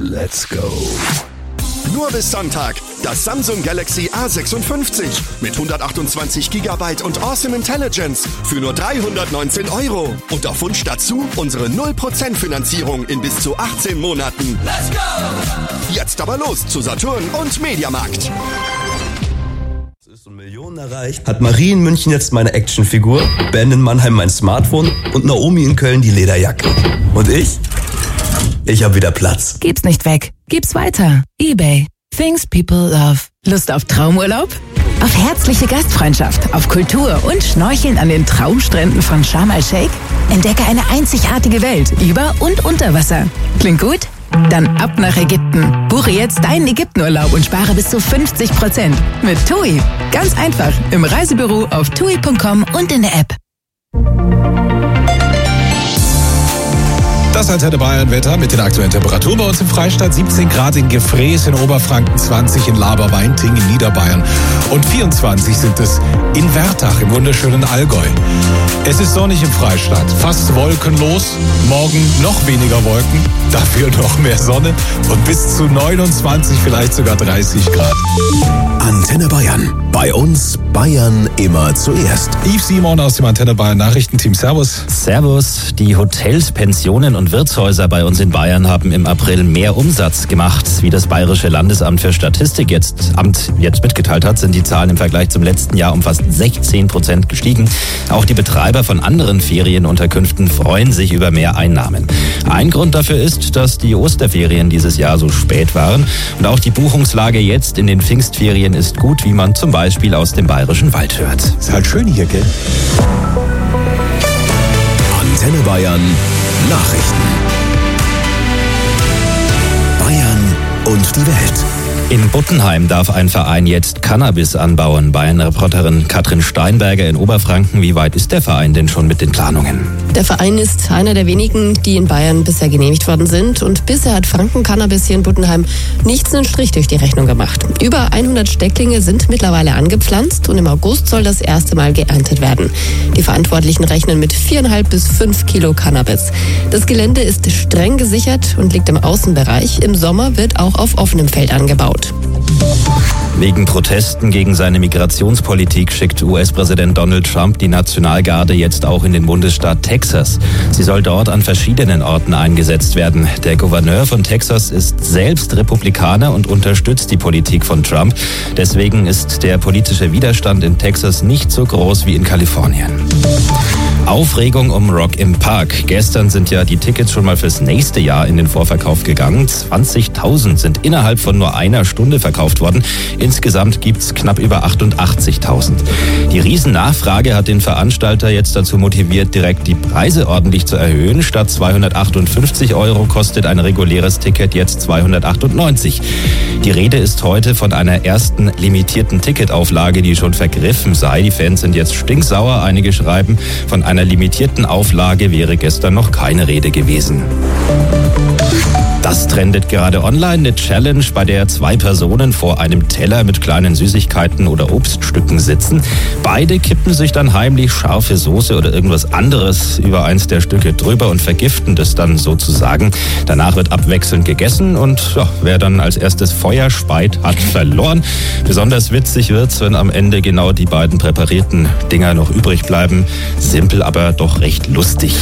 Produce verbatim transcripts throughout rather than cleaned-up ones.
Let's go. Nur bis Sonntag. Das Samsung Galaxy A sechsundfünfzig mit hundertachtundzwanzig Gigabyte und Awesome Intelligence für nur dreihundertneunzehn Euro. Und auf Wunsch dazu unsere null Prozent Finanzierung in bis zu achtzehn Monaten. Let's go! Jetzt aber los zu Saturn und Mediamarkt. Und Millionen erreicht, hat Marie in München jetzt meine Actionfigur, Ben in Mannheim mein Smartphone und Naomi in Köln die Lederjacke. Und ich? Ich hab wieder Platz. Gib's nicht weg. Gib's weiter. eBay. Things people love. Lust auf Traumurlaub? Auf herzliche Gastfreundschaft, auf Kultur und Schnorcheln an den Traumstränden von Sharm el-Sheikh? Entdecke eine einzigartige Welt über und unter Wasser. Klingt gut? Dann ab nach Ägypten. Buche jetzt deinen Ägyptenurlaub und spare bis zu fünfzig Prozent. Mit TUI. Ganz einfach. Im Reisebüro auf tui punkt com und in der App. Das Antenne Bayern Wetter mit den aktuellen Temperaturen bei uns im Freistaat. siebzehn Grad in Gefrees in Oberfranken, zwanzig in Laberweinting in Niederbayern und vierundzwanzig sind es in Wertach im wunderschönen Allgäu. Es ist sonnig im Freistaat, fast wolkenlos, morgen noch weniger Wolken, dafür noch mehr Sonne und bis zu neunundzwanzig, vielleicht sogar dreißig Grad. Antenne Bayern. Bei uns Bayern immer zuerst. Yves Simon aus dem Antenne Bayern Nachrichtenteam. Servus. Servus. Die Hotels, Pensionen und Wirtshäuser bei uns in Bayern haben im April mehr Umsatz gemacht. Wie das Bayerische Landesamt für Statistik jetzt, Amt jetzt mitgeteilt hat, sind die Zahlen im Vergleich zum letzten Jahr um fast sechzehn Prozent gestiegen. Auch die Betreiber von anderen Ferienunterkünften freuen sich über mehr Einnahmen. Ein Grund dafür ist, dass die Osterferien dieses Jahr so spät waren. Und auch die Buchungslage jetzt in den Pfingstferien ist gut, wie man zum Beispiel aus dem Bayerischen Wald hört. Ist halt schön hier, gell? Antenne Bayern Nachrichten. Bayern und die Welt. In Buttenheim darf ein Verein jetzt Cannabis anbauen. Bayern-Reporterin Katrin Steinberger in Oberfranken. Wie weit ist der Verein denn schon mit den Planungen? Der Verein ist einer der wenigen, die in Bayern bisher genehmigt worden sind. Und bisher hat Franken Cannabis hier in Buttenheim nichts einen Strich durch die Rechnung gemacht. Über hundert Stecklinge sind mittlerweile angepflanzt und im August soll das erste Mal geerntet werden. Die Verantwortlichen rechnen mit viereinhalb bis fünf Kilo Cannabis. Das Gelände ist streng gesichert und liegt im Außenbereich. Im Sommer wird auch auf offenem Feld angebaut. Wegen Protesten gegen seine Migrationspolitik schickt U S-Präsident Donald Trump die Nationalgarde jetzt auch in den Bundesstaat Texas. Sie soll dort an verschiedenen Orten eingesetzt werden. Der Gouverneur von Texas ist selbst Republikaner und unterstützt die Politik von Trump. Deswegen ist der politische Widerstand in Texas nicht so groß wie in Kalifornien. Aufregung um Rock im Park. Gestern sind ja die Tickets schon mal fürs nächste Jahr in den Vorverkauf gegangen. zwanzigtausend sind innerhalb von nur einer Stunde verkauft worden. Insgesamt gibt's knapp über achtundachtzigtausend. Die Riesennachfrage hat den Veranstalter jetzt dazu motiviert, direkt die Preise ordentlich zu erhöhen. Statt zweihundertachtundfünfzig Euro kostet ein reguläres Ticket jetzt zweihundertachtundneunzig. Die Rede ist heute von einer ersten limitierten Ticketauflage, die schon vergriffen sei. Die Fans sind jetzt stinksauer. Einige schreiben, von einer limitierten Auflage wäre gestern noch keine Rede gewesen. Das trendet gerade online, eine Challenge, bei der zwei Personen vor einem Teller mit kleinen Süßigkeiten oder Obststücken sitzen. Beide kippen sich dann heimlich scharfe Soße oder irgendwas anderes über eins der Stücke drüber und vergiften das dann sozusagen. Danach wird abwechselnd gegessen und ja, wer dann als erstes Feuer speit, hat verloren. Besonders witzig wird's, wenn am Ende genau die beiden präparierten Dinger noch übrig bleiben. Simpel, aber doch recht lustig.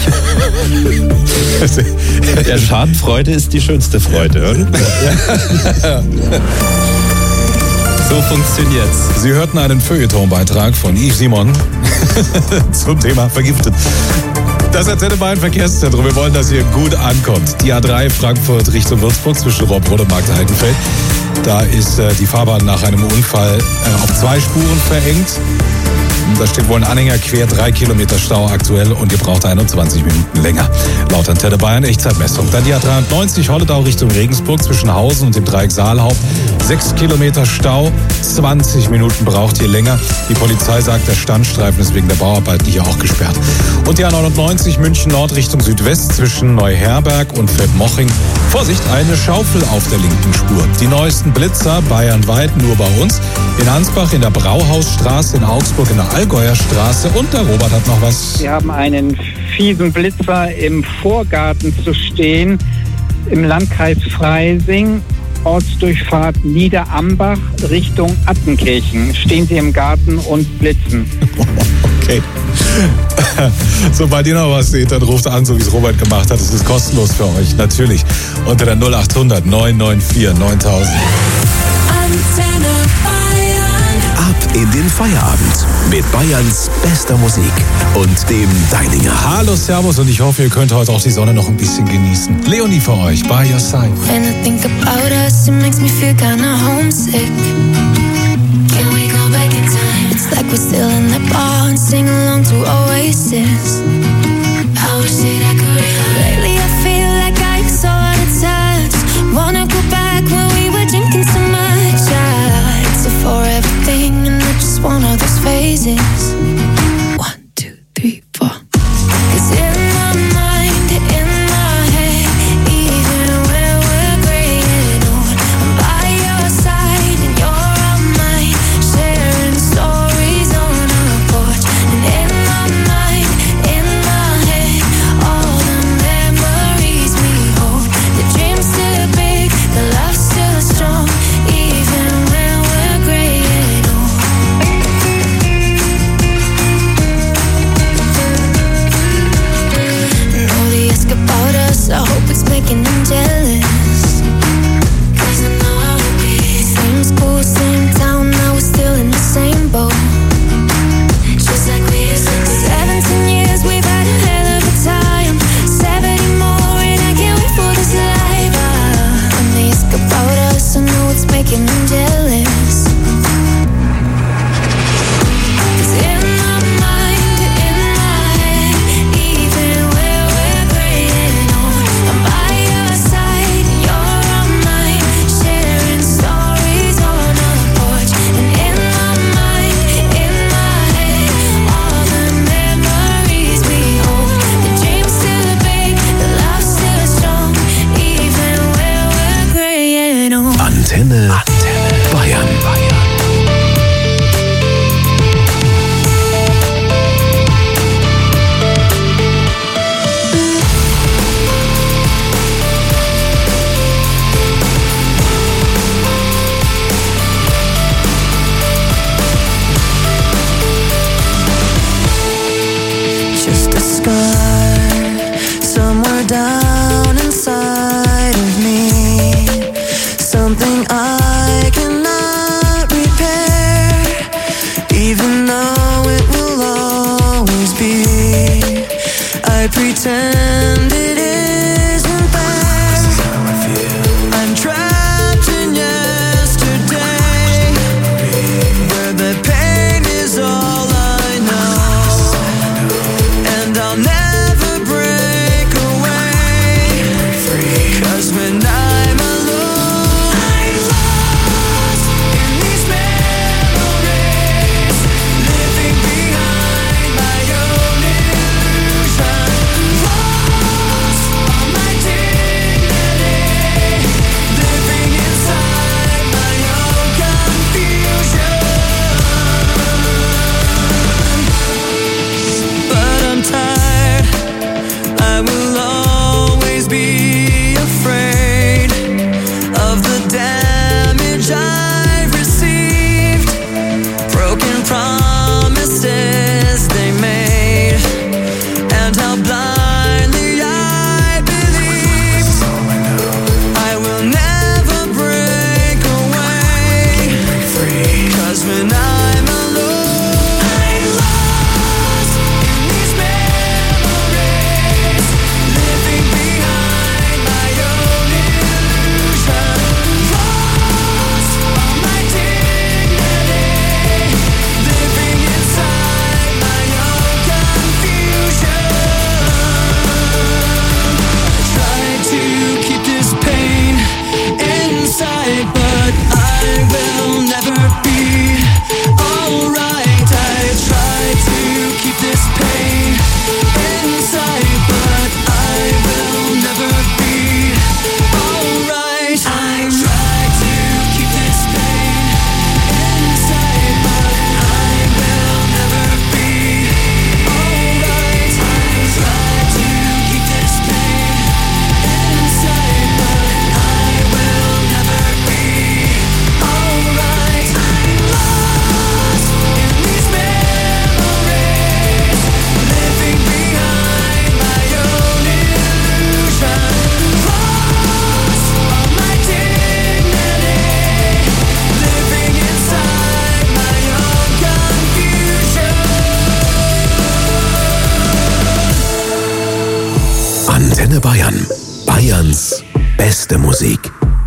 Ja, Schadenfreude ist die schönste Freude, oder? So funktioniert's. Sie hörten einen Feuilleton-Beitrag von Yves Simon zum Thema Vergiftet. Das Antenne Bayern Verkehrszentrum. Wir wollen, dass ihr gut ankommt. Die A drei Frankfurt Richtung Würzburg zwischen Robrode und Markt-Heidenfeld. Da ist äh, die Fahrbahn nach einem Unfall äh, auf zwei Spuren verengt. Da steht wohl ein Anhänger quer, drei Kilometer Stau aktuell und ihr braucht einundzwanzig Minuten länger. Laut Antenne Bayern Echtzeitmessung. Dann die A dreiundneunzig Holledau Richtung Regensburg zwischen Hausen und dem Dreieck Saalhaupt. sechs Kilometer Stau, zwanzig Minuten braucht ihr länger. Die Polizei sagt, der Standstreifen ist wegen der Bauarbeiten hier auch gesperrt. Und die A neunundneunzig München Nord Richtung Südwest zwischen Neuherberg und Feldmoching. Vorsicht, eine Schaufel auf der linken Spur. Die neuesten Blitzer bayernweit nur bei uns. In Ansbach in der Brauhausstraße, in Augsburg in der Allgäuer Straße und der Robert hat noch was. Wir haben einen fiesen Blitzer im Vorgarten zu stehen. im Landkreis Freising, Ortsdurchfahrt Niederambach Richtung Attenkirchen. Stehen Sie im Garten und blitzen. Okay. Sobald ihr noch was seht, dann ruft an, so wie es Robert gemacht hat. Es ist kostenlos für euch, natürlich. Unter der null acht hundert neun neun vier neuntausend. Antenne Bayern. Ab in den Feierabend mit Bayerns bester Musik und dem Deininger. Hallo, Servus, und ich hoffe, ihr könnt heute auch die Sonne noch ein bisschen genießen. Leonie für euch, by your side. When I think about us, it makes me feel kinda homesick. Can we go back in time? It's like we're still in that bar and sing along to Oasis. I wish that I could. Lately I feel like I'm so out of touch. Wanna go back when we were drinking so much. I exit for everything and I just want all those phases. One, two, three, four. 'Cause in my mind, in my head, even when we're graying old, I'm by your side and you're on mine, sharing stories on our porch. And in my mind, in my head, all the memories we hold. The dream's still big, the love's still strong, even when we're graying old. And all they ask about us, I hope it's making them jealous. 'Cause I know how it be. Same school, same town, now we're still in the same boat. Just like we used to be. Seventeen years, we've had a hell of a time. Seventy more, and I can't wait for this life. Ah, when they ask about us, I know it's making them jealous. 'Cause in my mind, in my head, even when we're graying old, I'm by your side, you're on mine, sharing stories on our porch. And in my mind, in my head, all the memories we hold. The dream's still big, the love's still strong, even when we're graying old. Antenne, Antenne Bayern. Just a scar somewhere down inside of me. Something I beste Musik.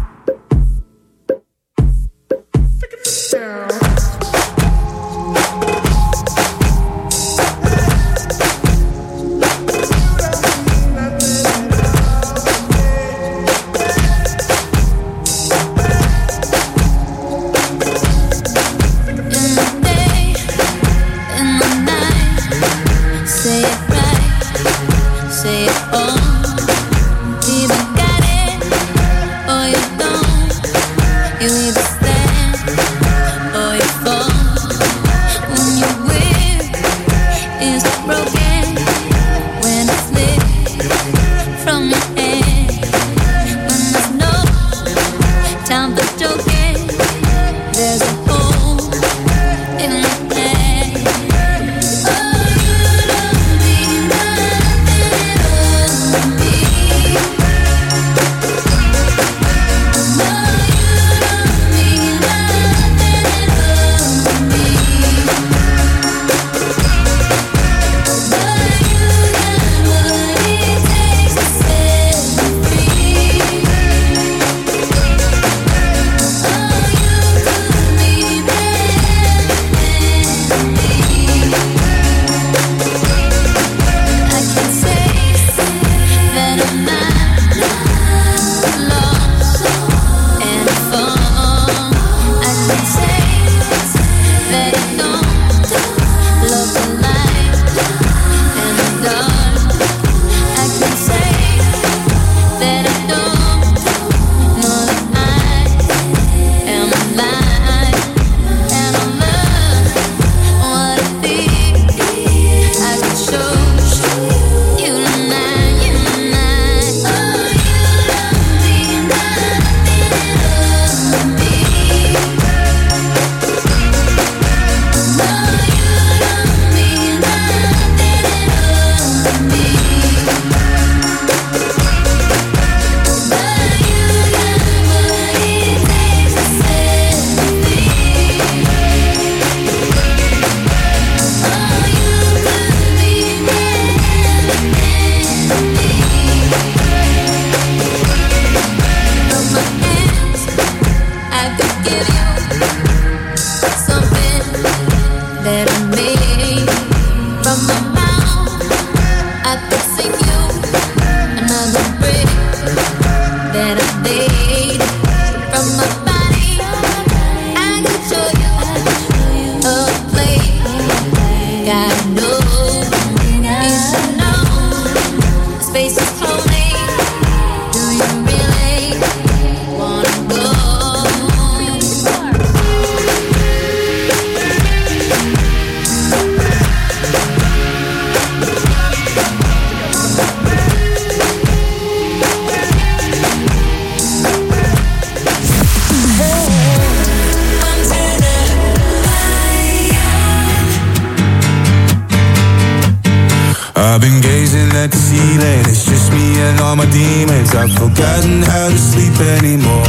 I've been gazing at the ceiling, it's just me and all my demons. I've forgotten how to sleep anymore.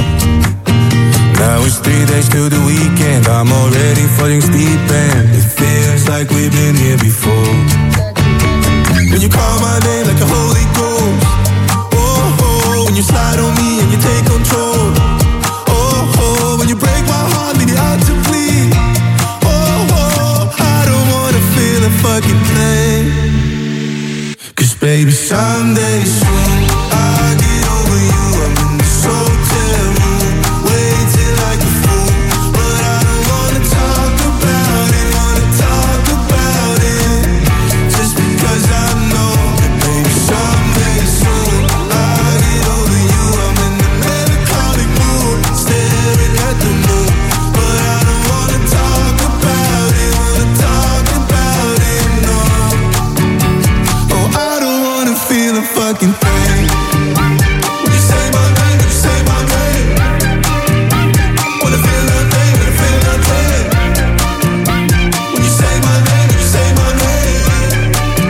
Now it's three days till the weekend, I'm already falling asleep and it feels like we've been here before. When you call my name like a holy ghost, oh, oh, when you slide on me and you take control, oh, oh, when you break my heart, leave it out to bleed, oh, oh, I don't wanna feel a fucking thing. Cause baby, someday soon I'll get over you. I'm in this hotel room, waiting like a fool, but I don't wanna talk about it, wanna talk about it, just because I know that baby, someday soon I'll get over you. I'm in the melancholic mood, staring at the moon, but I don't wanna talk about it, wanna talk about it, no. Oh, I don't wanna feel a fucking thing. When you say my name, when you say my name, wanna feel nothing, wanna feel nothing. When you say my name, when you say my name.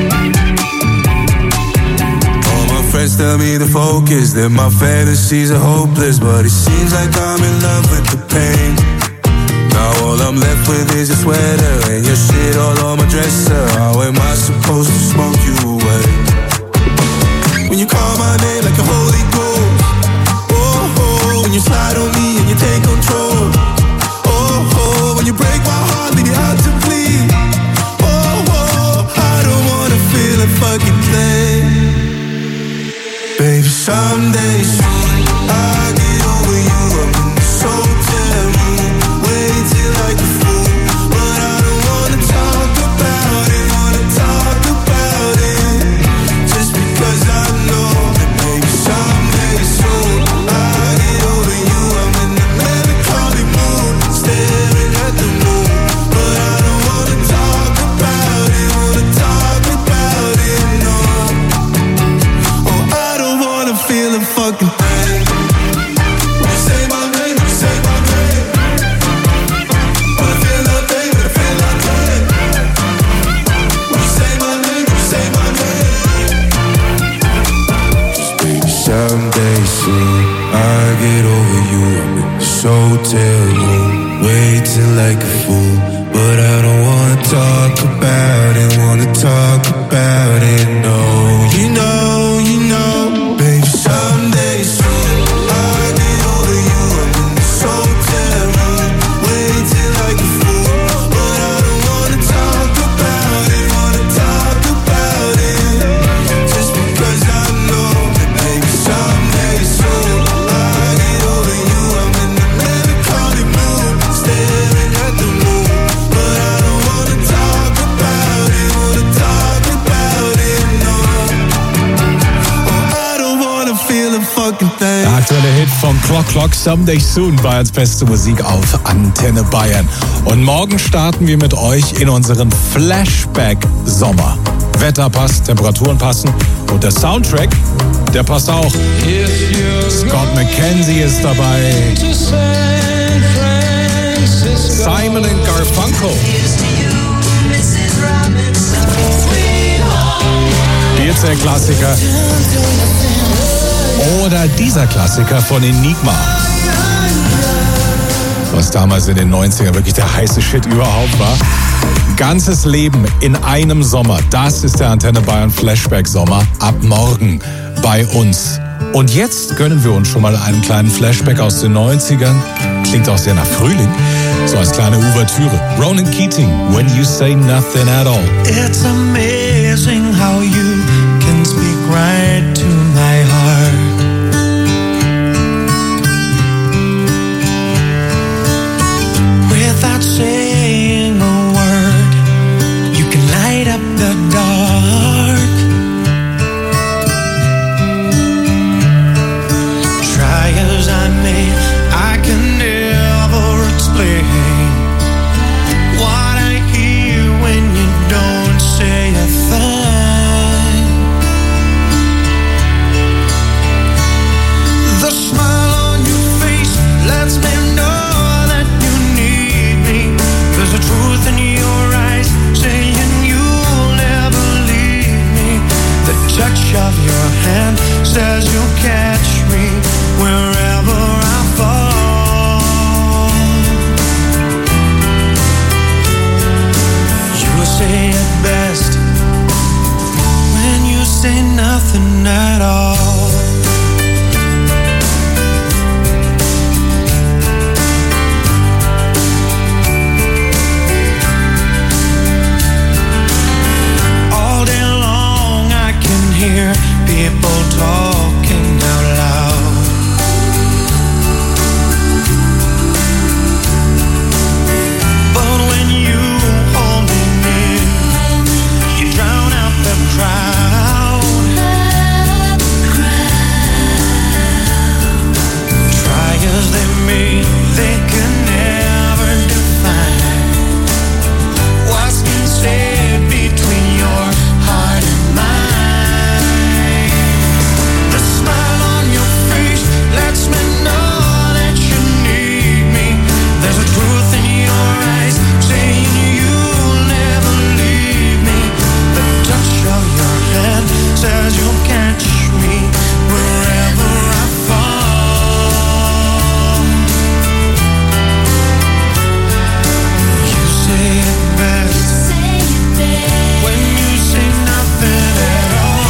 All my friends tell me to focus, that my fantasies are hopeless, but it seems like I'm in love with the pain. Now all I'm left with is your sweater and your shit all on my dresser. How am I supposed to smoke you away? When you call my name like a holy ghost, oh, hotel room, waiting like a fool. But I don't wanna talk about it, wanna talk about it, no. You know, you know, baby, someday soon I'll get over you. I'm in this hotel room, waiting like a fool. But I don't wanna talk about it, wanna talk about it, just because I know that baby, someday soon I'll get over you. I'm in the melancholy mood, staring at the moon. But I don't wanna talk about it, wanna talk about it, no. Oh, I don't wanna feel a fucking thing. Der aktuelle Hit von Clock Clock, Someday Soon, Bayerns beste Musik auf Antenne Bayern. Und morgen starten wir mit euch in unseren Flashback-Sommer. Wetter passt, Temperaturen passen und der Soundtrack, der passt auch. Scott McKenzie ist dabei. Simon and Garfunkel. Jetzt der Klassiker. Oder dieser Klassiker von Enigma. Was damals in den neunzigern wirklich der heiße Shit überhaupt war. Ganzes Leben in einem Sommer. Das ist der Antenne Bayern Flashback Sommer. Ab morgen bei uns. Und jetzt gönnen wir uns schon mal einen kleinen Flashback aus den neunzigern. Klingt auch sehr nach Frühling. So als kleine Ouvertüre. Ronan Keating, When You Say Nothing at All. It's amazing how you can speak right to my heart. Without saying a word, you can light up the dark. Try as I may, I can never explain what I hear when you don't say a thing. The smile on your face lets me know that you need me. There's a truth in your eyes saying you'll never leave me. The touch of your hand says you'll catch me wherever I fall. You say it best when you say nothing at all. All day long I can hear people talking out loud. But when you hold me near, you drown out the crowd. Try as they may, they can never define what's been said between your heart and mine. The smile on your face lets me know that you need me. There's a truth in your eyes saying you'll never leave me. The touch of your hand says you'll catch me wherever I fall. You say it best when you say nothing at all.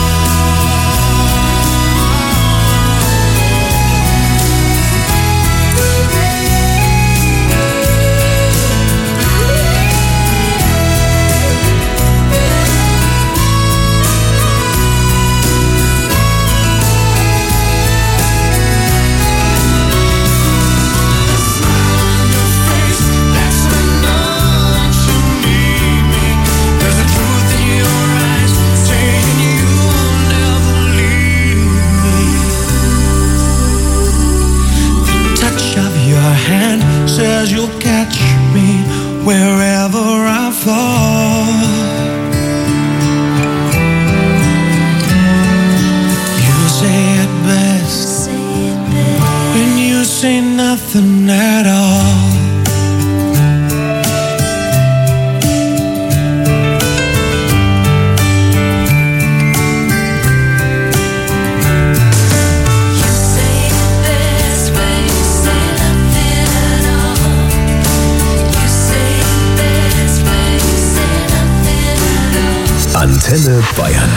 There's a truth in your eyes saying you'll never leave me. The touch of your hand says you'll catch me wherever I fall. You say it best when you say nothing at all. You say it best when you say nothing Antenne Bayern.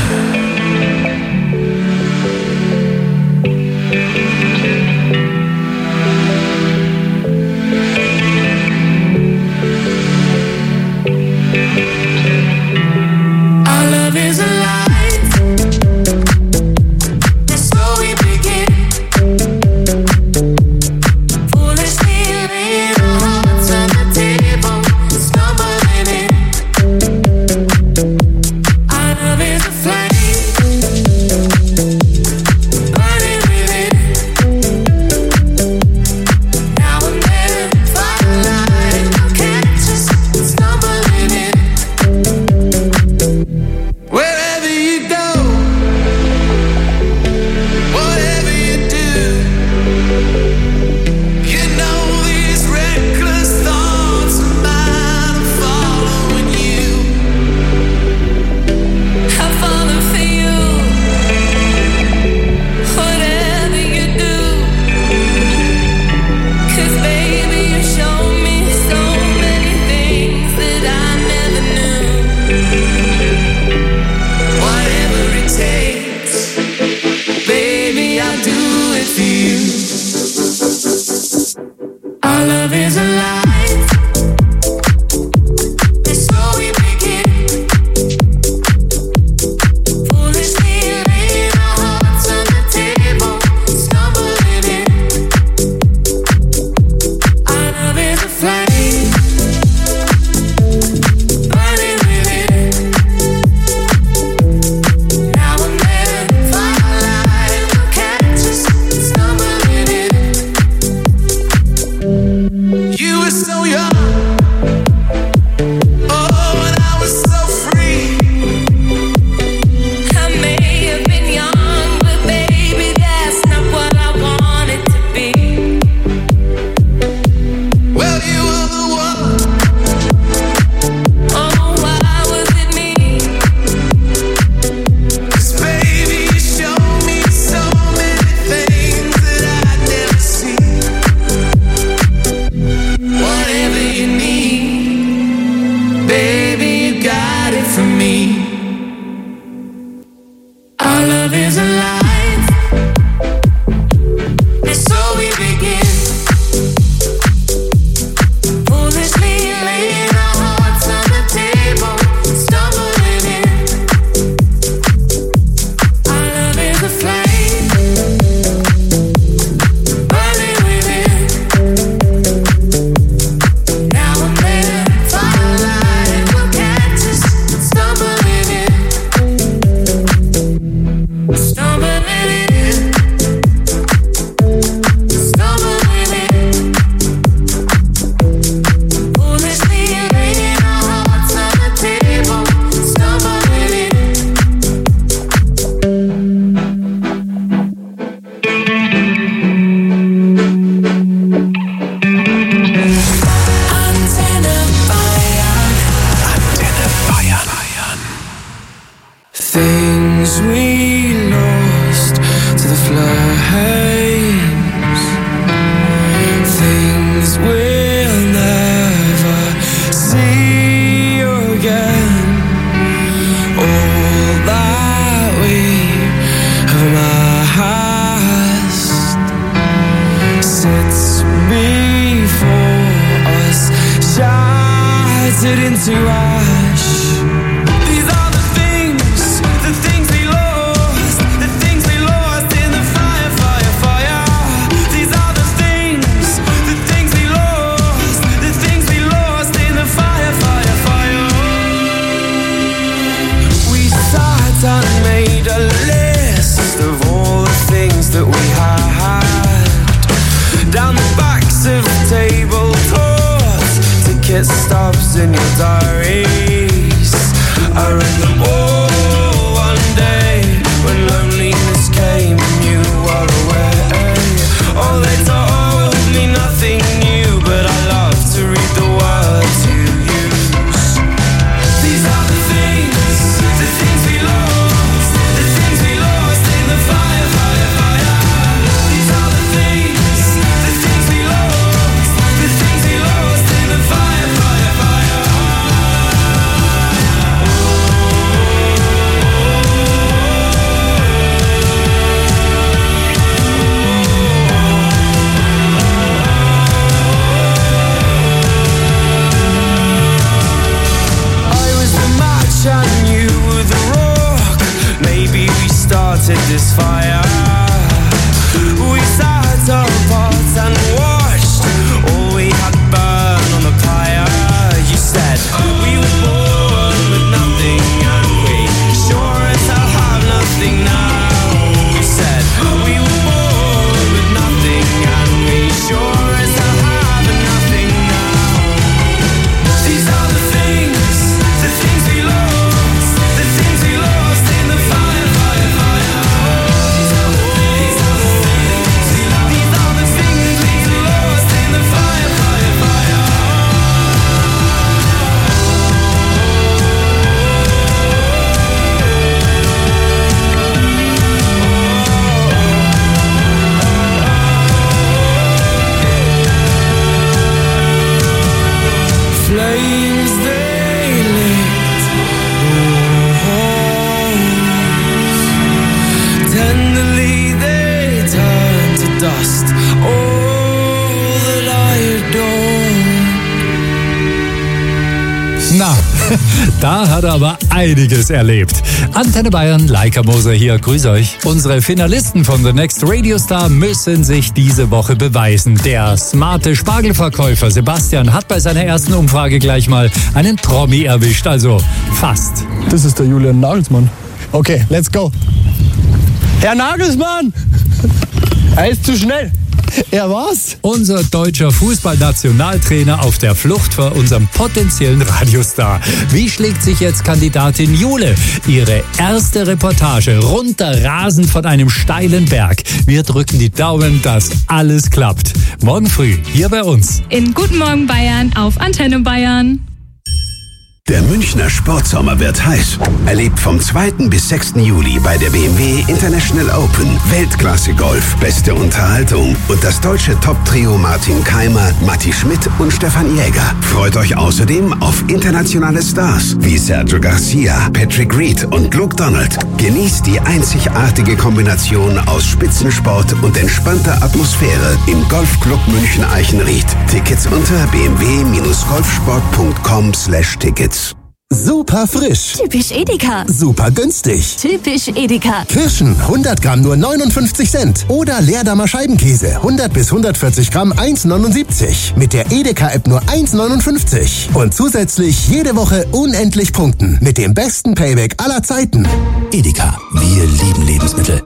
Da hat er aber einiges erlebt. Antenne Bayern, Leica Moser hier, grüß euch. Unsere Finalisten von The Next Radio Star müssen sich diese Woche beweisen. Der smarte Spargelverkäufer Sebastian hat bei seiner ersten Umfrage gleich mal einen Promi erwischt, also fast. Das ist der Julian Nagelsmann. Okay, let's go. Herr Nagelsmann! Er ist zu schnell. Er war's? Unser deutscher Fußballnationaltrainer auf der Flucht vor unserem potenziellen Radiostar. Wie schlägt sich jetzt Kandidatin Jule? Ihre erste Reportage runterrasend von einem steilen Berg. Wir drücken die Daumen, dass alles klappt. Morgen früh hier bei uns. In Guten Morgen Bayern auf Antenne Bayern. Der Münchner Sportsommer wird heiß. Erlebt vom zweiten bis sechsten Juli bei der B M W International Open Weltklasse Golf, beste Unterhaltung und das deutsche Top-Trio Martin Keimer, Matti Schmidt und Stefan Jäger. Freut euch außerdem auf internationale Stars wie Sergio Garcia, Patrick Reed und Luke Donald. Genießt die einzigartige Kombination aus Spitzensport und entspannter Atmosphäre im Golfclub München Eichenried. Tickets unter b m w golfsport punkt com slash tickets. Super frisch. Typisch Edeka. Super günstig. Typisch Edeka. Kirschen hundert Gramm nur neunundfünfzig Cent. Oder Leerdammer Scheibenkäse hundert bis hundertvierzig Gramm eins neunundsiebzig. Mit der Edeka-App nur eins neunundfünfzig. Und zusätzlich jede Woche unendlich punkten. Mit dem besten Payback aller Zeiten. Edeka, wir lieben Lebensmittel.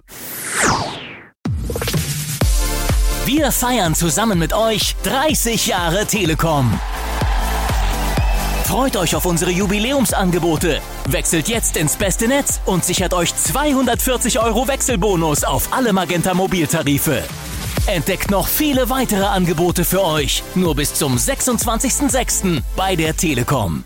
Wir feiern zusammen mit euch dreißig Jahre Telekom. Freut euch auf unsere Jubiläumsangebote. Wechselt jetzt ins beste Netz und sichert euch zweihundertvierzig Euro Wechselbonus auf alle Magenta Mobiltarife. Entdeckt noch viele weitere Angebote für euch. Nur bis zum sechsundzwanzigsten sechsten bei der Telekom.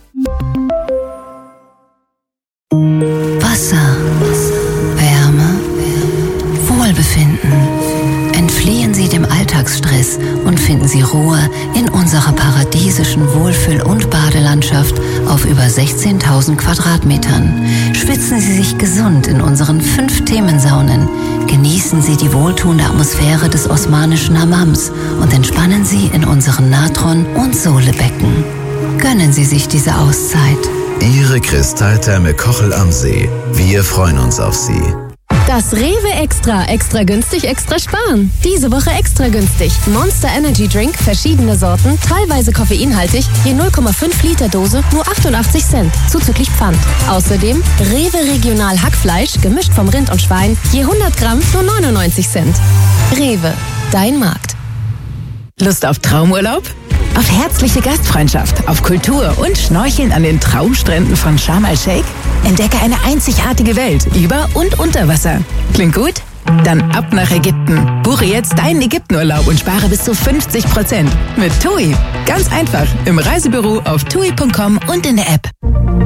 Wasser, Wärme, Wohlbefinden. Entfliehen Sie dem Alltagsstress und finden Sie Ruhe in unserer paradiesischen Wohlfühl- und Badelandschaft auf über sechzehntausend Quadratmetern. Schwitzen Sie sich gesund in unseren fünf Themensaunen. Genießen Sie die wohltuende Atmosphäre des osmanischen Hammams und entspannen Sie in unseren Natron- und Sohlebecken. Gönnen Sie sich diese Auszeit. Ihre Kristalltherme Kochel am See. Wir freuen uns auf Sie. Das Rewe Extra. Extra günstig, extra sparen. Diese Woche extra günstig. Monster Energy Drink, verschiedene Sorten, teilweise koffeinhaltig, je null Komma fünf Liter Dose, nur achtundachtzig Cent, zuzüglich Pfand. Außerdem Rewe Regional Hackfleisch, gemischt vom Rind und Schwein, je hundert Gramm, nur neunundneunzig Cent. Rewe, dein Markt. Lust auf Traumurlaub? Auf herzliche Gastfreundschaft, auf Kultur und Schnorcheln an den Traumstränden von Sharm el-Sheikh? Entdecke eine einzigartige Welt über und unter Wasser. Klingt gut? Dann ab nach Ägypten. Buche jetzt deinen Ägyptenurlaub und spare bis zu fünfzig Prozent. Mit TUI. Ganz einfach. Im Reisebüro auf tui punkt com und in der App.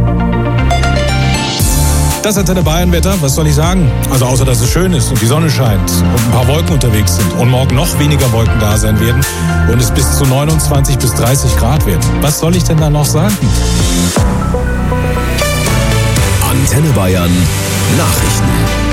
Das Antenne Bayern Wetter, was soll ich sagen? Also außer, dass es schön ist und die Sonne scheint und ein paar Wolken unterwegs sind und morgen noch weniger Wolken da sein werden und es bis zu neunundzwanzig bis dreißig Grad werden. Was soll ich denn da noch sagen? Antenne Bayern Nachrichten.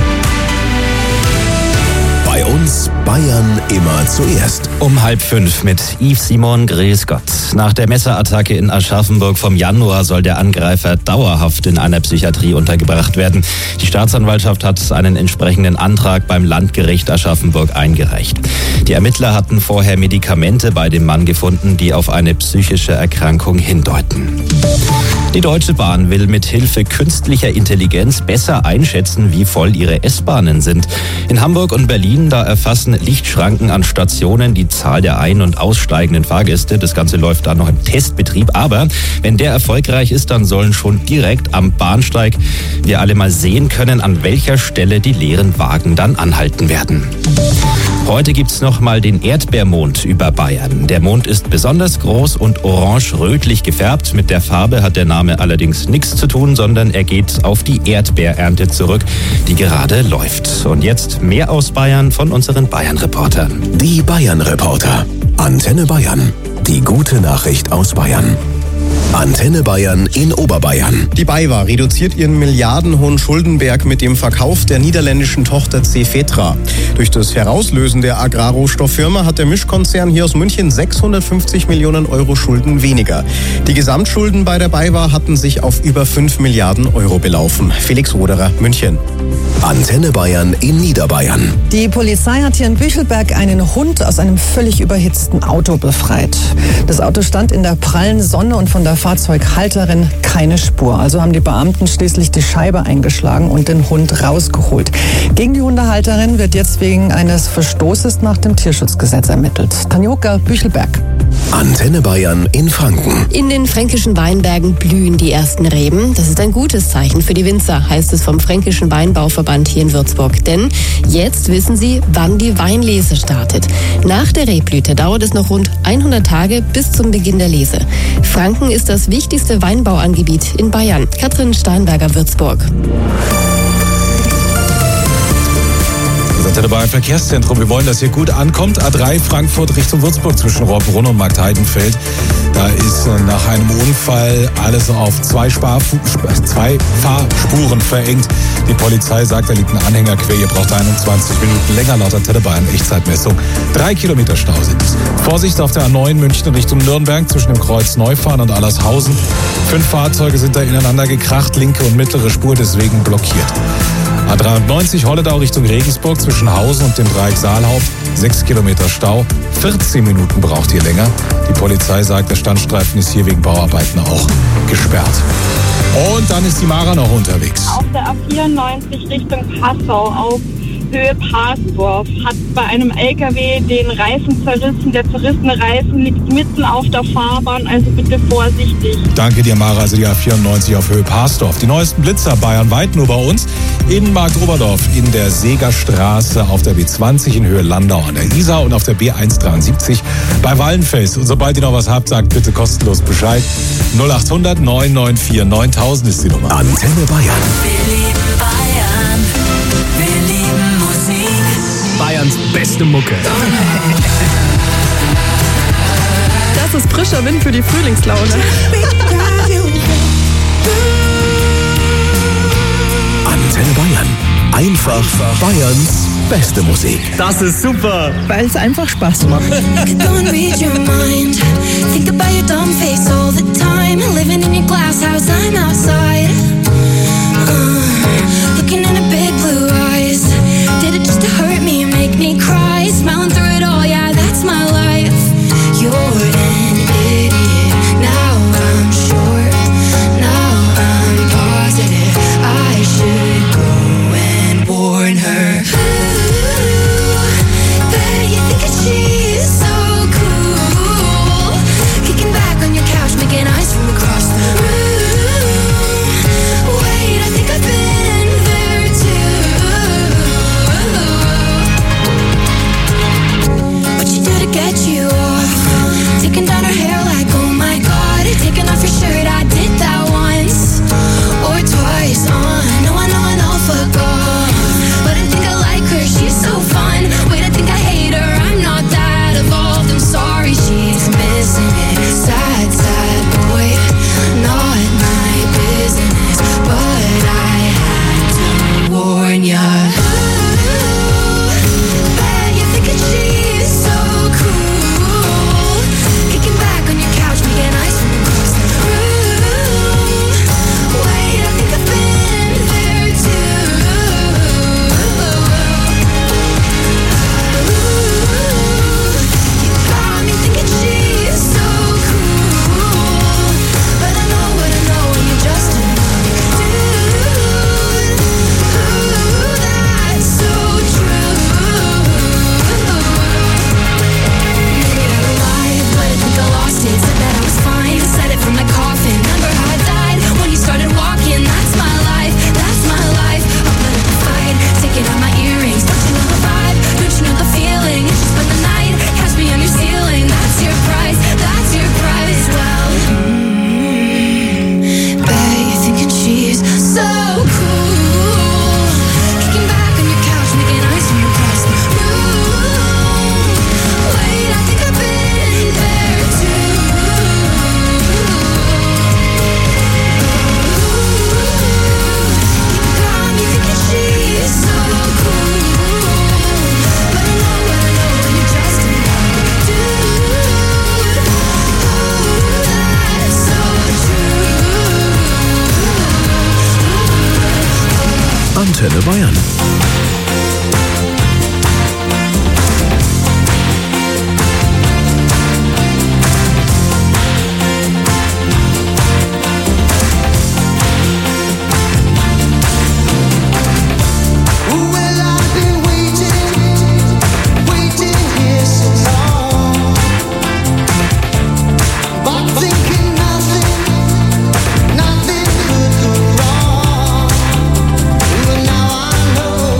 Bei uns Bayern immer zuerst. Um halb fünf mit Yves Simon, grüß Gott. Nach der Messerattacke in Aschaffenburg vom Januar soll der Angreifer dauerhaft in einer Psychiatrie untergebracht werden. Die Staatsanwaltschaft hat einen entsprechenden Antrag beim Landgericht Aschaffenburg eingereicht. Die Ermittler hatten vorher Medikamente bei dem Mann gefunden, die auf eine psychische Erkrankung hindeuten. Die Deutsche Bahn will mit Hilfe künstlicher Intelligenz besser einschätzen, wie voll ihre S-Bahnen sind. In Hamburg und Berlin, da erfassen Lichtschranken an Stationen die Zahl der ein- und aussteigenden Fahrgäste. Das Ganze läuft da noch im Testbetrieb. Aber wenn der erfolgreich ist, dann sollen schon direkt am Bahnsteig wir alle mal sehen können, an welcher Stelle die leeren Wagen dann anhalten werden. Heute gibt's noch mal den Erdbeermond über Bayern. Der Mond ist besonders groß und orange-rötlich gefärbt. Mit der Farbe hat der Name allerdings nichts zu tun, sondern er geht auf die Erdbeerernte zurück, die gerade läuft. Und jetzt mehr aus Bayern von unseren Bayern-Reportern. Die Bayern-Reporter. Antenne Bayern. Die gute Nachricht aus Bayern. Antenne Bayern in Oberbayern. Die BayWa reduziert ihren milliardenhohen Schuldenberg mit dem Verkauf der niederländischen Tochter Cefetra. Durch das Herauslösen der Agrarrohstofffirma hat der Mischkonzern hier aus München sechshundertfünfzig Millionen Euro Schulden weniger. Die Gesamtschulden bei der BayWa hatten sich auf über fünf Milliarden Euro belaufen. Felix Roderer, München. Antenne Bayern in Niederbayern. Die Polizei hat hier in Büchelberg einen Hund aus einem völlig überhitzten Auto befreit. Das Auto stand in der prallen Sonne und von der Fahrzeughalterin keine Spur. Also haben die Beamten schließlich die Scheibe eingeschlagen und den Hund rausgeholt. Gegen die Hundehalterin wird jetzt wegen eines Verstoßes nach dem Tierschutzgesetz ermittelt. Tanjoka, Büchelberg. Antenne Bayern in Franken. In den fränkischen Weinbergen blühen die ersten Reben. Das ist ein gutes Zeichen für die Winzer, heißt es vom Fränkischen Weinbauverband hier in Würzburg. Denn jetzt wissen sie, wann die Weinlese startet. Nach der Rebblüte dauert es noch rund hundert Tage bis zum Beginn der Lese. Franken ist das wichtigste Weinbauangebiet in Bayern. Katrin Steinberger, Würzburg. Antenne Bayern Verkehrszentrum. Wir wollen, dass hier gut ankommt. A drei Frankfurt Richtung Würzburg zwischen Rohrbrunn und Markt Heidenfeld. Da ist nach einem Unfall alles auf zwei, Sparfu- zwei Fahrspuren verengt. Die Polizei sagt, da liegt ein Anhänger quer. Ihr braucht einundzwanzig Minuten länger laut Antenne Bayern Echtzeitmessung. Drei Kilometer Stau sind es. Vorsicht auf der A neun München Richtung Nürnberg zwischen dem Kreuz Neufahren und Allershausen. Fünf Fahrzeuge sind da ineinander gekracht. Linke und mittlere Spur deswegen blockiert. A dreiundneunzig Holledau Richtung Regensburg zwischen Hausen und dem Dreieck Saalhauf. Sechs Kilometer Stau. vierzehn Minuten braucht ihr länger. Die Polizei sagt, der Standstreifen ist hier wegen Bauarbeiten auch gesperrt. Und dann ist die Mara noch unterwegs. Auf der A vierundneunzig Richtung Passau auf Höhe Parsdorf hat bei einem L K W den Reifen zerrissen. Der zerrissene Reifen liegt mitten auf der Fahrbahn, also bitte vorsichtig. Danke dir, Mara. Also die A vierundneunzig auf Höhe Parsdorf. Die neuesten Blitzer bayernweit nur bei uns. In Marktoberdorf in der Segerstraße, auf der B zwanzig in Höhe Landau an der Isar und auf der B hundertdreiundsiebzig bei Wallenfels. Und sobald ihr noch was habt, sagt bitte kostenlos Bescheid. null acht hundert neun neun vier neuntausend ist die Nummer. Antenne Bayern. Wir lieben Bayern. Wir lieben Musik. Bayerns beste Mucke. Das ist frischer Wind für die Frühlingslaune. Antenne Bayern. Einfach Bayerns beste Musik. Das ist super. Weil es einfach Spaß macht. Don't read your mind. Think about your dumb face all the time. Living in your glass house, I'm outside. Uh, looking in a big blue eyes. Did it just to hurt me and make me cry? Smiling through it all, yeah, that's my life. You're an idiot. Now I'm sure. Now I'm positive. I should go and warn her. Ooh, bet you think that she's so cool. Antenne Bayern. Now I know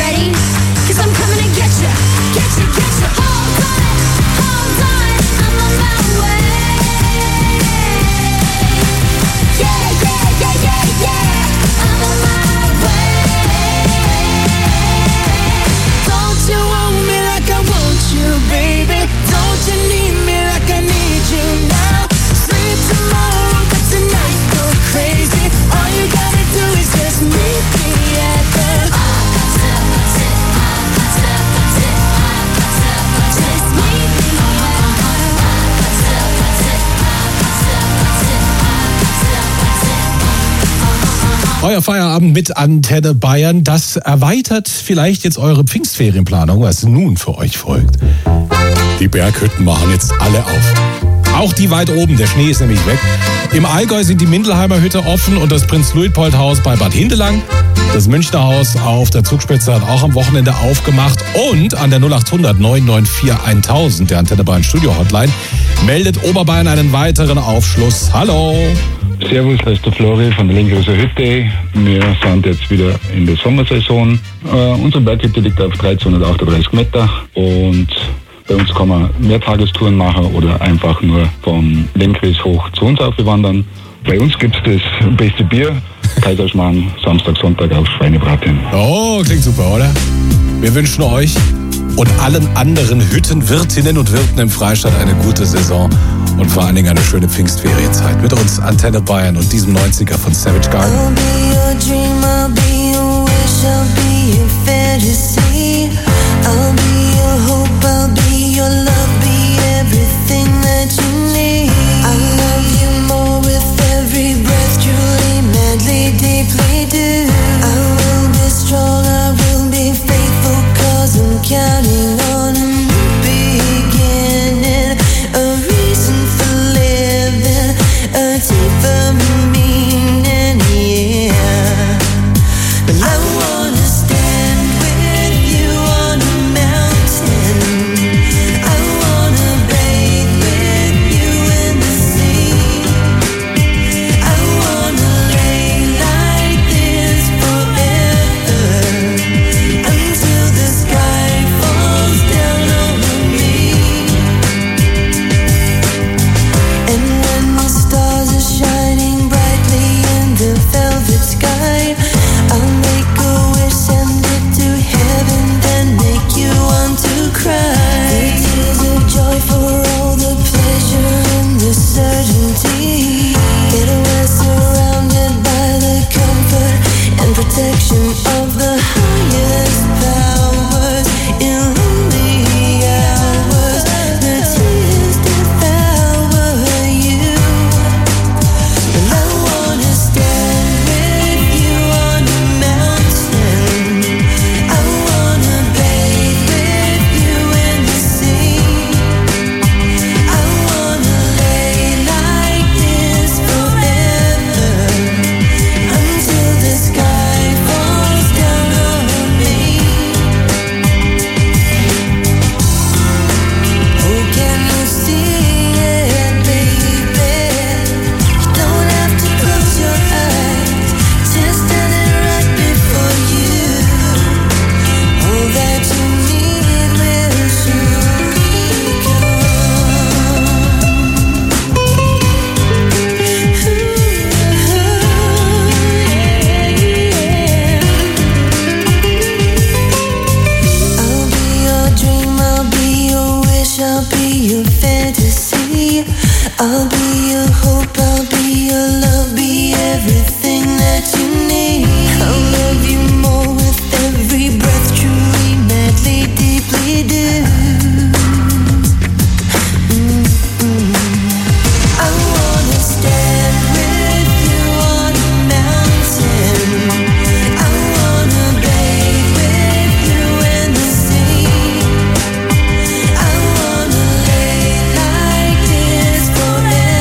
ready? Cause I'm coming to get you, get you, get you. Hold on, hold on, I'm on my way. Yeah, yeah, yeah, yeah, yeah, I'm on my way. Don't you want me like I want you, baby? Don't you need me like I need you now? Sleep tomorrow, but tonight go crazy. All you gotta do is just meet me at the just meet me Euer Feierabend mit Antenne Bayern, das erweitert vielleicht jetzt eure Pfingstferienplanung, was nun für euch folgt. Die Berghütten machen jetzt alle auf. Auch die weit oben, der Schnee ist nämlich weg. Im Allgäu sind die Mindelheimer Hütte offen und das Prinz-Luitpold-Haus bei Bad Hindelang. Das Münchner Haus auf der Zugspitze hat auch am Wochenende aufgemacht. Und an der null acht hundert neun neun vier tausend, der Antenne Bayern Studio Hotline, meldet Oberbayern einen weiteren Aufschluss. Hallo! Servus, da ist der Flori von der Linkhöser Hütte. Wir sind jetzt wieder in der Sommersaison. Uh, unsere Berghütte liegt auf dreizehnhundertachtunddreißig Meter und bei uns kann man Mehrtagestouren machen oder einfach nur vom Lenkwes hoch zu uns aufwandern. Bei uns gibt es das beste Bier, Kaiserschmarrn, Samstag, Sonntag auf Schweinebraten. Oh, klingt super, oder? Wir wünschen euch und allen anderen Hüttenwirtinnen und Wirten im Freistaat eine gute Saison und vor allen Dingen eine schöne Pfingstferienzeit. Mit uns Antenne Bayern und diesem neunziger von Savage Garden. I'll be your dream, I'll be your wish, I'll be your fantasy. I'll be your hope, I'll be your love, be everything that you need. I love you more with every breath, truly, madly, deeply do. I will be strong, I will be faithful, cause I'm counting on a new beginning. A reason for living, a deeper meaning, yeah. But I wanna stand with you on a mountain. I wanna bathe with you in the sea. I wanna lay like this forever, until the sky falls down over me. And when the stars are shining brightly in the velvet sky, I'll make a wish, send it to heaven, then make you want to cry. The tears of joy for all the pleasure and the certainty that we're surrounded by the comfort and protection of the highest powers. In lonely hours, the tears devour you. But I wanna stand with you on a mountain. I wanna bathe with you in the sea. I wanna lay like this forever, until the sky falls down on me. Oh, can you see it, baby? You don't have to close your eyes, just standing right before you. All that you need will surely come. I'll be your dream, I'll be your wish, I'll be your fantasy. I'll be your hope, I'll be your love, be everything that you need. I'll love you more with every breath, truly, madly, deeply do. Mm-mm. I wanna stand with you on a mountain. I wanna bathe with you in the sea. I wanna lay like this forever,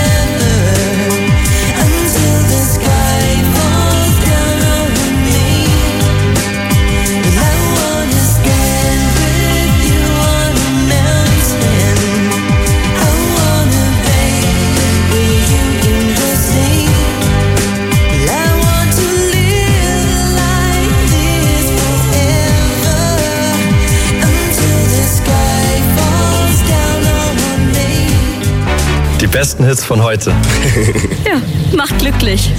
besten Hits von heute. Ja, macht glücklich.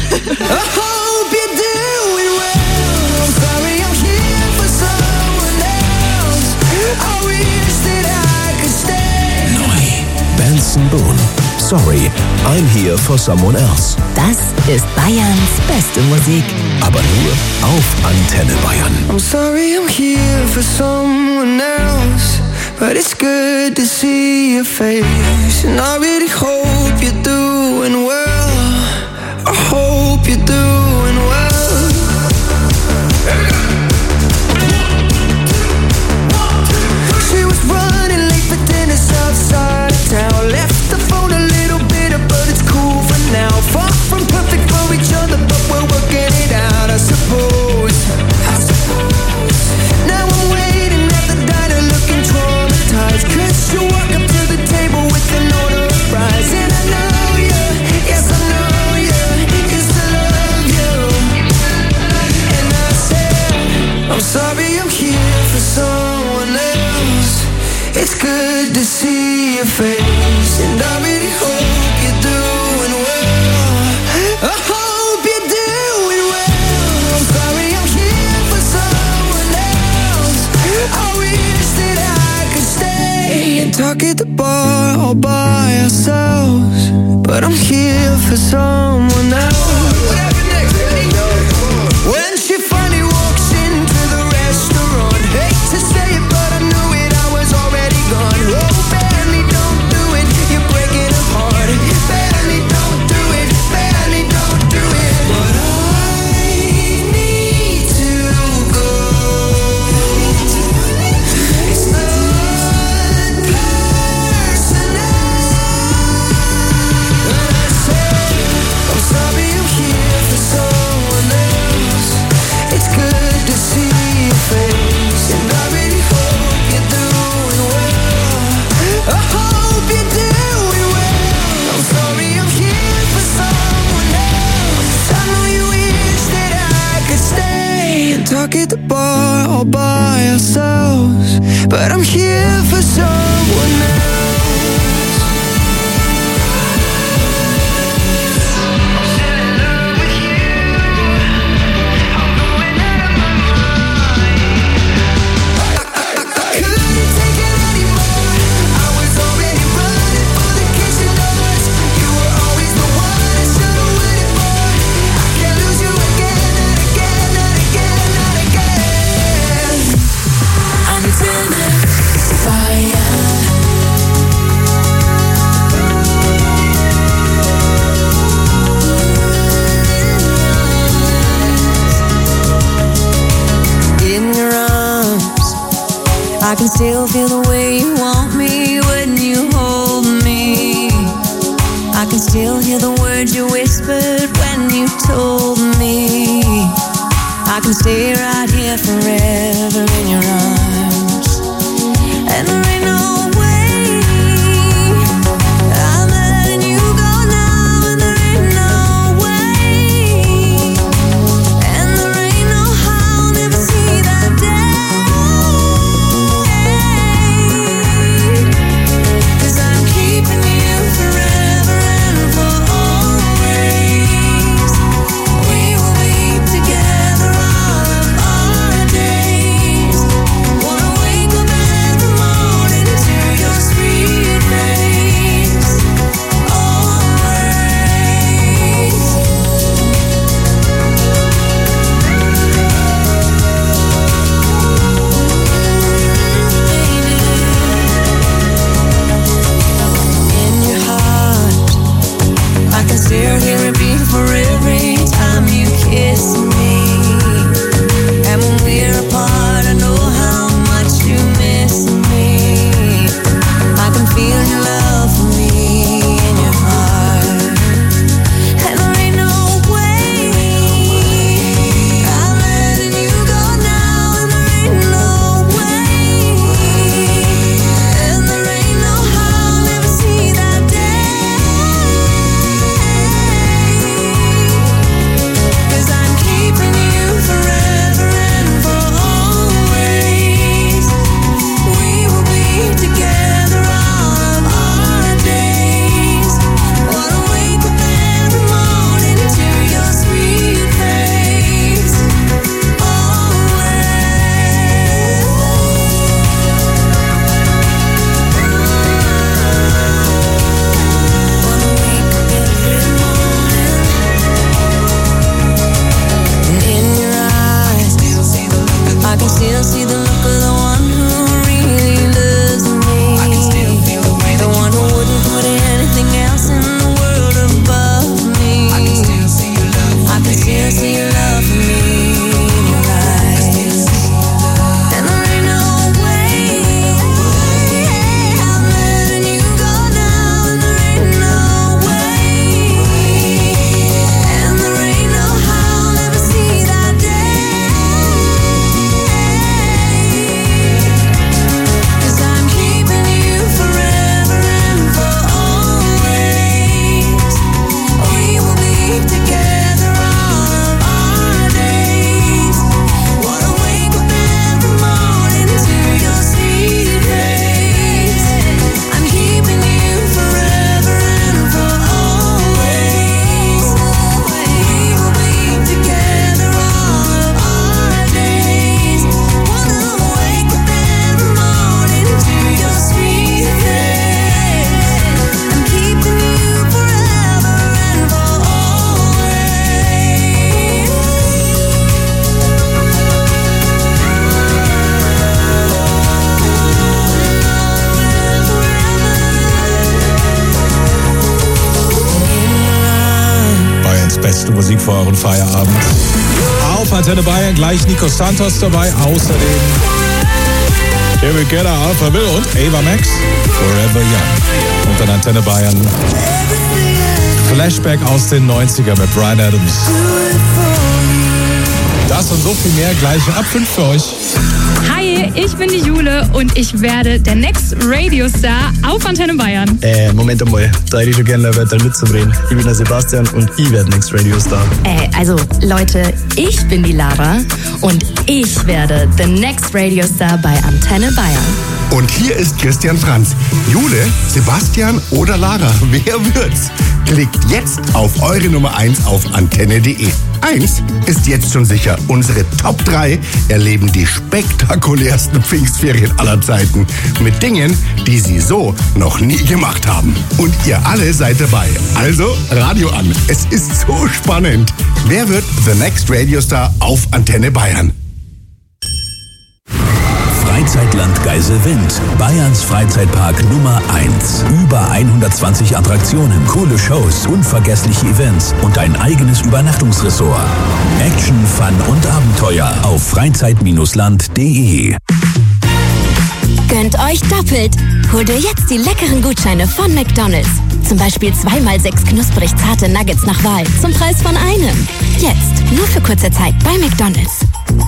Benson Boone. Sorry, I'm here for someone else. Das ist Bayerns beste Musik. Aber nur auf Antenne Bayern. I'm sorry I'm here for someone else, but it's good to see your face. And I really hope you're doing well. I hope you're doing well. She was running late for dinner outside of town. Left the phone a little bitter, but it's cool for now. Far from perfect for each other, but we're working it out, I suppose. I suppose. Now I'm waiting at the diner looking traumatized, 'cause you walk up to the table with an order of fries. And I know you, yes I know you, used to love you. And I said, I'm sorry I'm here for someone else. It's good to see your face, and I really hope you're doing well. I hope you're doing well. I'm sorry I'm here for someone else. I wish that I could stay and talk at the bar all by ourselves, but I'm here for someone else. When she finally walks into the restaurant, hate to say it, but I knew it, I was already gone. Oh, badly don't do it, you're breaking her heart. Badly don't do it, badly don't do it. But I need to go. It's not personal. And I said, I'm sorry I'm here for someone else. It's good to see your face, and I really hope you're doing well. I hope you're doing well. I'm sorry I'm here for someone else. I know you wish that I could stay and talk at the bar all by ourselves, but I'm here for someone else. In your arms, I can still feel the way you want me when you hold me. I can still hear the words you whispered when you told me. I can stay right here forever in your arms, and there ain't no way I'm letting you go now, and there ain't no way, and there ain't no how I'll never see that day, 'cause I'm keeping you forever and for always. We will be together all of our days. Wanna beste Musik für euren Feierabend. Auf Antenne Bayern gleich Nico Santos dabei. Außerdem David Guetta, Alpha Bill und Ava Max. Forever Young. Und dann Antenne Bayern. Flashback aus den neunzigern mit Bryan Adams. Das und so viel mehr gleich ab fünf für euch. Hi, ich bin die Jule und ich werde der Next Radio Star auf Antenne Bayern. Äh, Moment einmal, da hätte ich schon gerne weiter mitzudrehen. Ich bin der Sebastian und ich werde Next Radio Star. Äh, also Leute, ich bin die Lara und ich werde the Next Radio Star bei Antenne Bayern. Und hier ist Christian Franz. Jule, Sebastian oder Lara, wer wird's? Klickt jetzt auf eure Nummer eins auf antenne punkt de. Eins ist jetzt schon sicher. Unsere Top drei erleben die spektakulärsten Pfingstferien aller Zeiten. Mit Dingen, die sie so noch nie gemacht haben. Und ihr alle seid dabei. Also Radio an. Es ist so spannend. Wer wird The Next Radio Star auf Antenne Bayern? Freizeitland Geiselwind, Bayerns Freizeitpark Nummer eins. Über hundertzwanzig Attraktionen, coole Shows, unvergessliche Events und ein eigenes Übernachtungsressort. Action, Fun und Abenteuer auf freizeit land punkt de. Gönnt euch doppelt. Holt ihr jetzt die leckeren Gutscheine von McDonald's. Zum Beispiel zweimal sechs knusprig zarte Nuggets nach Wahl zum Preis von einem. Jetzt, nur für kurze Zeit bei McDonald's.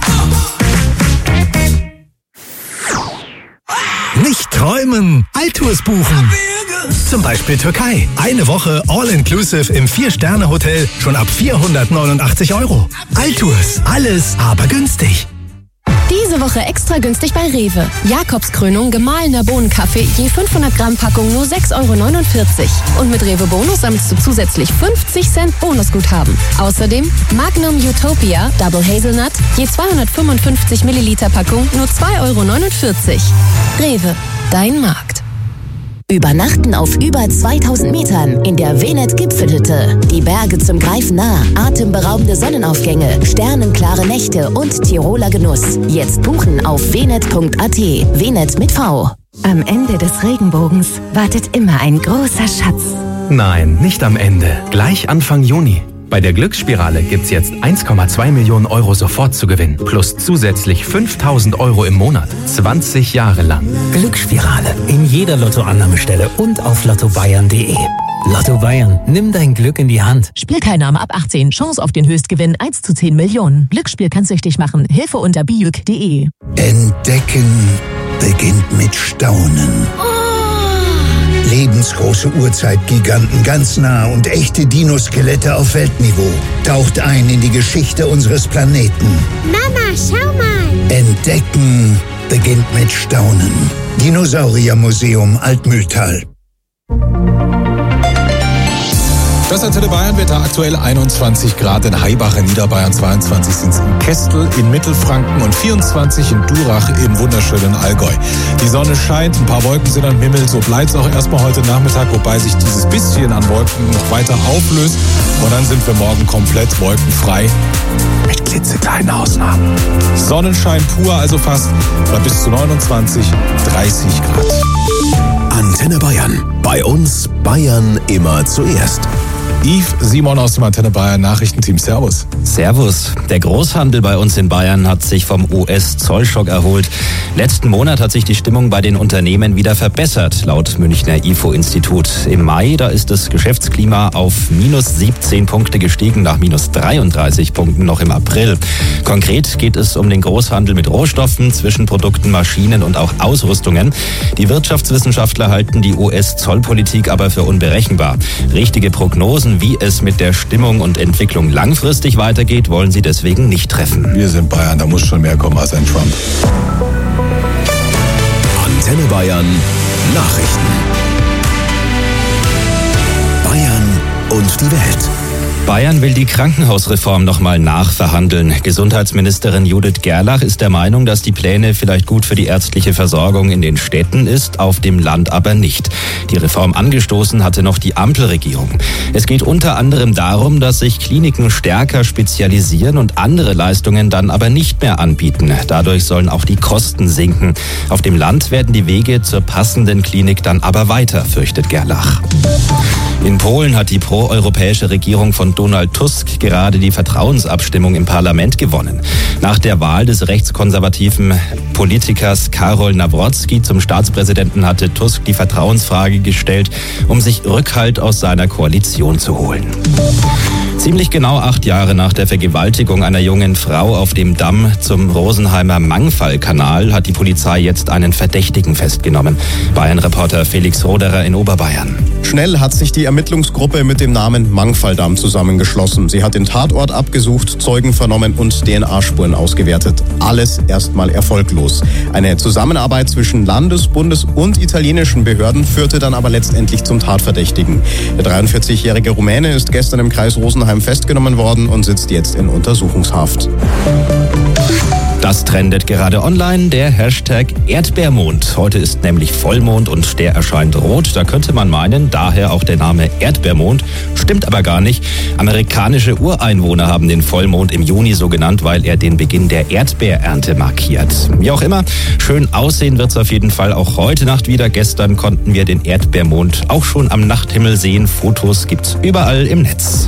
Nicht träumen, Altours buchen. Zum Beispiel Türkei. Eine Woche All-Inclusive im Vier-Sterne-Hotel schon ab vierhundertneunundachtzig Euro. Altours, alles aber günstig. Diese Woche extra günstig bei Rewe. Jakobskrönung gemahlener Bohnenkaffee je fünfhundert Gramm Packung nur sechs Euro neunundvierzig. Und mit Rewe Bonus sammelst du zusätzlich fünfzig Cent Bonusguthaben. Außerdem Magnum Utopia Double Hazelnut je zweihundertfünfundfünfzig Milliliter Packung nur zwei Euro neunundvierzig. Rewe, dein Markt. Übernachten auf über zweitausend Metern in der Venet Gipfelhütte. Die Berge zum Greifen nah, atemberaubende Sonnenaufgänge, sternenklare Nächte und Tiroler Genuss. Jetzt buchen auf venet punkt at. Venet mit V. Am Ende des Regenbogens wartet immer ein großer Schatz. Nein, nicht am Ende. Gleich Anfang Juni. Bei der Glücksspirale gibt's jetzt eins Komma zwei Millionen Euro sofort zu gewinnen. Plus zusätzlich fünftausend Euro im Monat. zwanzig Jahre lang. Glücksspirale. In jeder Lottoannahmestelle und auf lotto bayern punkt de. Lotto Bayern. Nimm dein Glück in die Hand. Spielteilnahme ab achtzehn. Chance auf den Höchstgewinn eins zu zehn Millionen. Glücksspiel kann süchtig machen. Hilfe unter biuk punkt de. Entdecken beginnt mit Staunen. Lebensgroße Urzeitgiganten ganz nah und echte Dinoskelette auf Weltniveau. Taucht ein in die Geschichte unseres Planeten. Mama, schau mal! Entdecken beginnt mit Staunen. Dinosauriermuseum Altmühltal. Das Antenne Bayern Wetter aktuell einundzwanzig Grad in Haibach in Niederbayern, zweiundzwanzig sind es in Kestel in Mittelfranken und vierundzwanzig in Durach im wunderschönen Allgäu. Die Sonne scheint, ein paar Wolken sind am Himmel, so bleibt es auch erstmal heute Nachmittag, wobei sich dieses bisschen an Wolken noch weiter auflöst und dann sind wir morgen komplett wolkenfrei mit klitzekleinen Ausnahmen. Sonnenschein pur, also fast bei bis zu neunundzwanzig, dreißig Grad. Antenne Bayern. Bei uns Bayern immer zuerst. Yves Simon aus dem Antenne Bayern Nachrichtenteam. Servus. Servus. Der Großhandel bei uns in Bayern hat sich vom U S-Zollschock erholt. Letzten Monat hat sich die Stimmung bei den Unternehmen wieder verbessert, laut Münchner I F O-Institut. Im Mai, da ist das Geschäftsklima auf minus siebzehn Punkte gestiegen, nach minus dreiunddreißig Punkten noch im April. Konkret geht es um den Großhandel mit Rohstoffen, Zwischenprodukten, Maschinen und auch Ausrüstungen. Die Wirtschaftswissenschaftler halten die U S-Zollpolitik aber für unberechenbar. Richtige Prognosen, wie es mit der Stimmung und Entwicklung langfristig weitergeht, wollen sie deswegen nicht treffen. Wir sind Bayern, da muss schon mehr kommen als ein Trump. Antenne Bayern Nachrichten. Bayern und die Welt. Bayern will die Krankenhausreform nochmal nachverhandeln. Gesundheitsministerin Judith Gerlach ist der Meinung, dass die Pläne vielleicht gut für die ärztliche Versorgung in den Städten ist, auf dem Land aber nicht. Die Reform angestoßen hatte noch die Ampelregierung. Es geht unter anderem darum, dass sich Kliniken stärker spezialisieren und andere Leistungen dann aber nicht mehr anbieten. Dadurch sollen auch die Kosten sinken. Auf dem Land werden die Wege zur passenden Klinik dann aber weiter, fürchtet Gerlach. In Polen hat die proeuropäische Regierung von Donald Tusk gerade die Vertrauensabstimmung im Parlament gewonnen. Nach der Wahl des rechtskonservativen Politikers Karol Nawrocki zum Staatspräsidenten hatte Tusk die Vertrauensfrage gestellt, um sich Rückhalt aus seiner Koalition zu holen. Ziemlich genau acht Jahre nach der Vergewaltigung einer jungen Frau auf dem Damm zum Rosenheimer Mangfallkanal hat die Polizei jetzt einen Verdächtigen festgenommen. Bayern-Reporter Felix Roderer in Oberbayern. Schnell hat sich die Ermittlungsgruppe mit dem Namen Mangfalldamm zusammengeschlossen. Sie hat den Tatort abgesucht, Zeugen vernommen und D N A-Spuren ausgewertet. Alles erstmal erfolglos. Eine Zusammenarbeit zwischen Landes-, Bundes- und italienischen Behörden führte dann aber letztendlich zum Tatverdächtigen. Der dreiundvierzigjährige Rumäne ist gestern im Kreis Rosenheim festgenommen worden und sitzt jetzt in Untersuchungshaft. Das trendet gerade online, der Hashtag Erdbeermond. Heute ist nämlich Vollmond und der erscheint rot. Da könnte man meinen, daher auch der Name Erdbeermond. Stimmt aber gar nicht. Amerikanische Ureinwohner haben den Vollmond im Juni so genannt, weil er den Beginn der Erdbeerernte markiert. Wie auch immer, schön aussehen wird es auf jeden Fall auch heute Nacht wieder. Gestern konnten wir den Erdbeermond auch schon am Nachthimmel sehen. Fotos gibt's überall im Netz.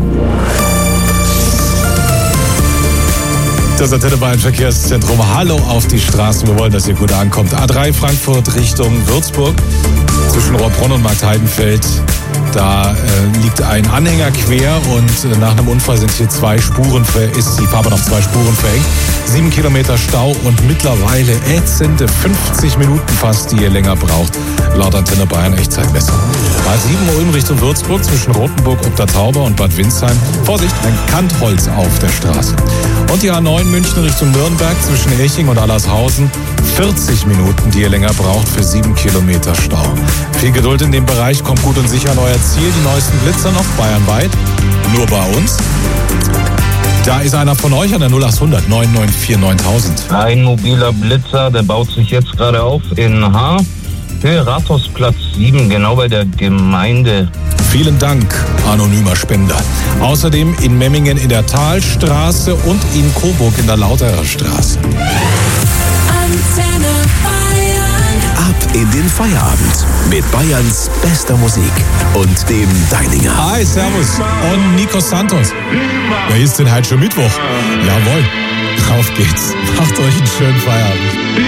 Das Antenne Bayern Verkehrszentrum. Hallo auf die Straßen. Wir wollen, dass ihr gut ankommt. A drei Frankfurt Richtung Würzburg. Zwischen Rohrbrunn und Marktheidenfeld. Da äh, liegt ein Anhänger quer und äh, nach einem Unfall sind hier zwei Spuren, ist die Fahrbahn auf zwei Spuren verhängt. Sieben Kilometer Stau und mittlerweile ätzende fünfzig Minuten fast, die ihr länger braucht. Laut Antenne Bayern Echtzeitmessung. A sieben Ulm Richtung Würzburg zwischen Rothenburg, Obda-Tauber und Bad Windsheim. Vorsicht, ein Kantholz auf der Straße. Und die A neun München Richtung Nürnberg zwischen Eching und Allershausen. vierzig Minuten, die ihr länger braucht für sieben Kilometer Stau. Viel Geduld in dem Bereich, kommt gut und sicher an euer Ziel. Die neuesten Blitzer noch bayernweit. Nur bei uns. Da ist einer von euch an der null acht hundert neun neun vier neuntausend. Ein mobiler Blitzer, der baut sich jetzt gerade auf in H. Höhe Rathausplatz sieben, genau bei der Gemeinde. Vielen Dank, anonymer Spender. Außerdem in Memmingen in der Talstraße und in Coburg in der Lauterer Straße. Antenne Bayern. Ab in den Feierabend mit Bayerns bester Musik und dem Deininger. Hi, servus. Und Nico Santos. Wer ist denn heute schon Mittwoch? Jawohl. Auf geht's. Macht euch einen schönen Feierabend.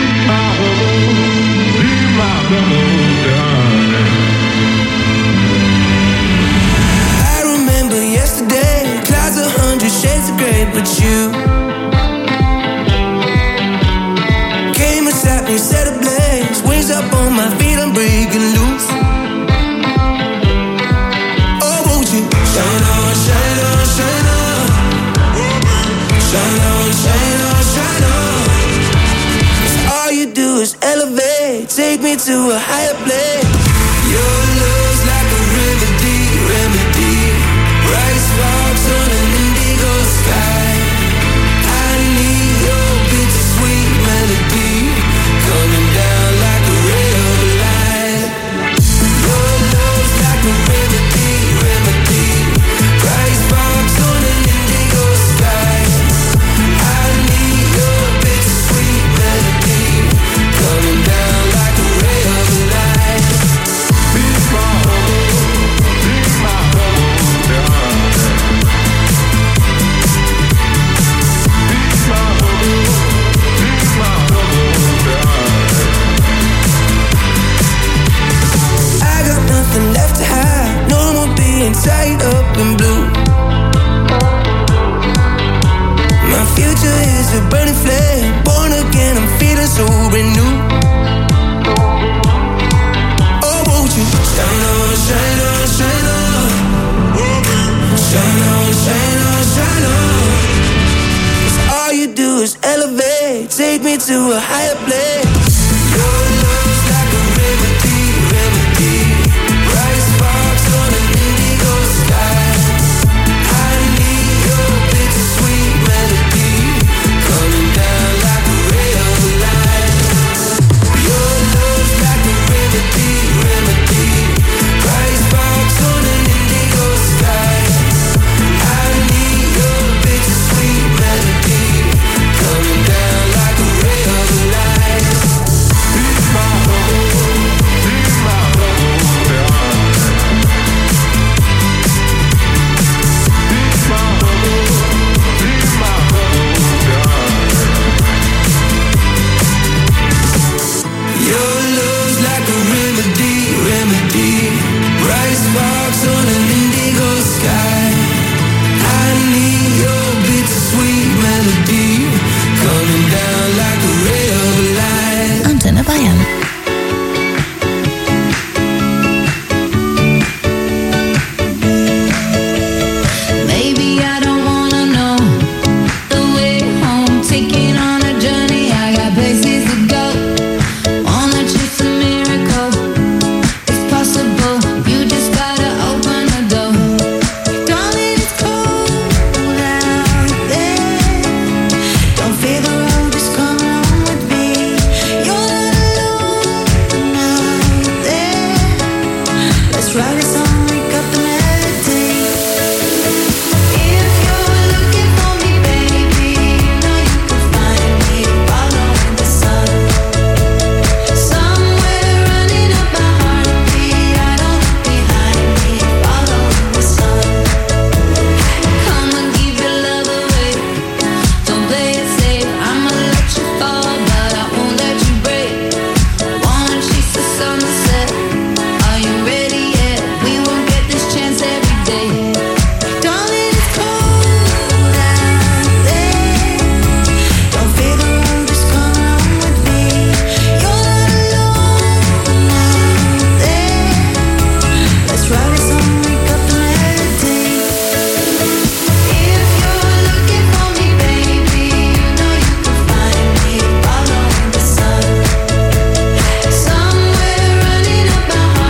I remember yesterday, clouds a hundred shades of grey, but you came and sat me, set ablaze, wings up on my feet, I'm breaking loose. Oh, won't you shine on, shine on, shine on, shine on, shine on, shine on. 'Cause all you do is elevate, take me to a higher place. Your love's like a remedy, remedy. Bright sparks on an indigo sky. I need your bittersweet melody, coming down like a ray of light. Your love's like a remedy, remedy. Bright sparks on an indigo sky. I need your bittersweet melody, coming down like a ray of light. Be my home, be my home, darling. Be my home, be my home, darling. I got nothing left to hide, no more being tied up in blue. My future is a burning flame, born again, I'm feeling so renewed. Oh, won't you shine on, shine on, shine on, shine on, shine on, shine on. 'Cause all you do is elevate, take me to a higher place. Your love's like a remedy, remedy. Bright sparks on an indigo sky. I need your bittersweet melody, coming down like a ray of light. Your love's like a remedy, remedy. Bright sparks on an indigo sky. I need your bittersweet melody, coming down like a ray of light. Bayern.